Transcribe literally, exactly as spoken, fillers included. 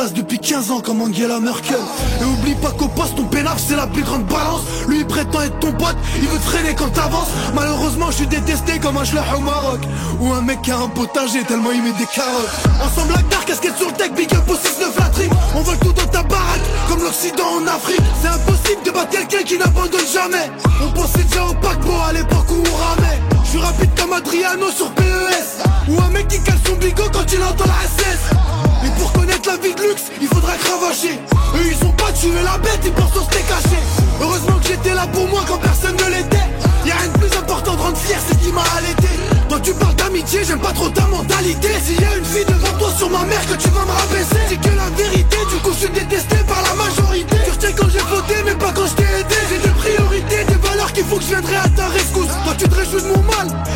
place depuis quinze ans comme Angela Merkel. Et oublie pas qu'au poste ton pénaf c'est la plus grande balance. Lui il prétend être ton pote, il veut te freiner quand t'avances. Malheureusement je suis détesté comme un schlech au Maroc, ou un mec qui a un potager tellement il met des carottes. Ensemble la gare, casquette sur le deck, big up au six neuf la trip. On vole tout dans ta baraque, comme l'Occident en Afrique. C'est impossible de battre quelqu'un qui n'abandonne jamais. On pensait déjà au paquebot à l'époque où on ramait. Je suis rapide comme Adriano sur P E S, ou un mec qui cale son bigot quand il entend la S S. Et pour connaître la vie de luxe, il faudra cravacher. Eux ils ont pas tué la bête, ils pensent au steak caché. Heureusement que j'étais là pour moi quand personne ne l'était. Y'a rien de plus important de rendre fier, c'est ce qui m'a allaité. Toi tu parles d'amitié, j'aime pas trop ta mentalité. S'il y a une fille devant toi sur ma mère que tu vas me rabaisser, c'est que la vérité, du coup je suis détesté par la majorité. Tu retiens quand j'ai voté mais pas quand je t'ai aidé. J'ai des priorités, des valeurs qu'il faut que je viendrai à ta rescousse. Toi tu te réjouis de mon mal,